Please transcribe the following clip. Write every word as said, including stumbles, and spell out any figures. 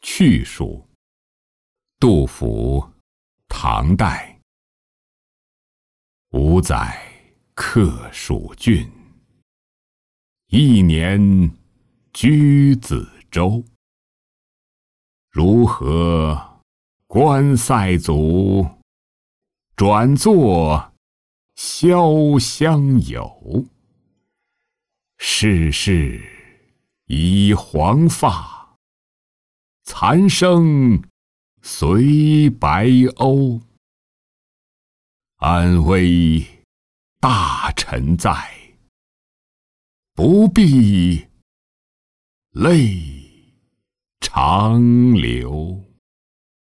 去暑，杜甫，唐代。五载客蜀郡，一年居梓州。如何关塞阻，转作潇湘游。世事已黄发，残生随白鸥。安危大臣在，不必泪长流。